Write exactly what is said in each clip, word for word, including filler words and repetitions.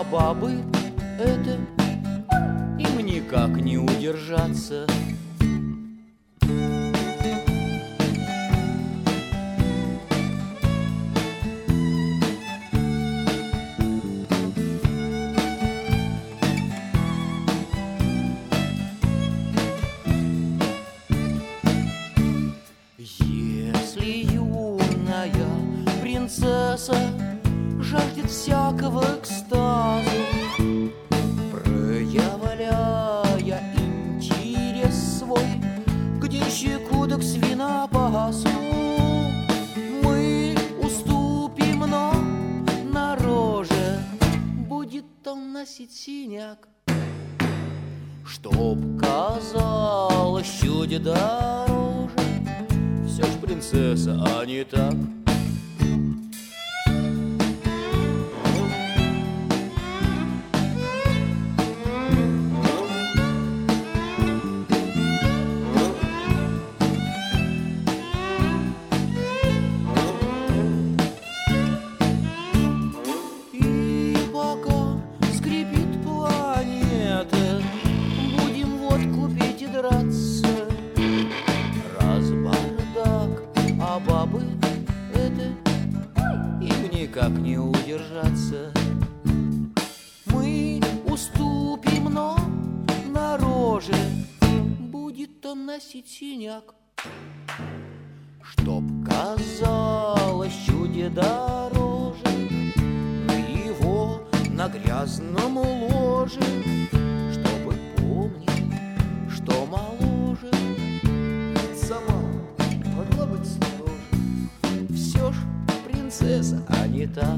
а бабы это им никак не удержаться. Если юная принцесса жаждет всякого экстаза, проявляя интерес свой к денщику да к свинопасу, мы уступим, но на роже будет он носить синяк, чтоб казалось чуть дороже. Все ж принцесса, а не так. И пока скрипит планета, будем водку пить и драться. А бабы это им никак не удержаться. Мы уступим, но на роже будет он носить синяк, чтоб казалось чуть дороже его на грязном ложе, чтобы помнить, что моложе. Сама могла быть строже. Все ж принцесса, а не так.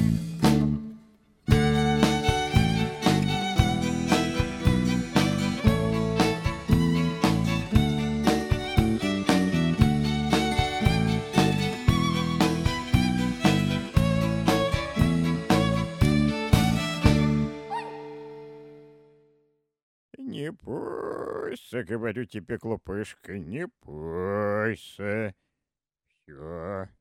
Не бойся, говорю тебе, глупышка, не бойся. Все,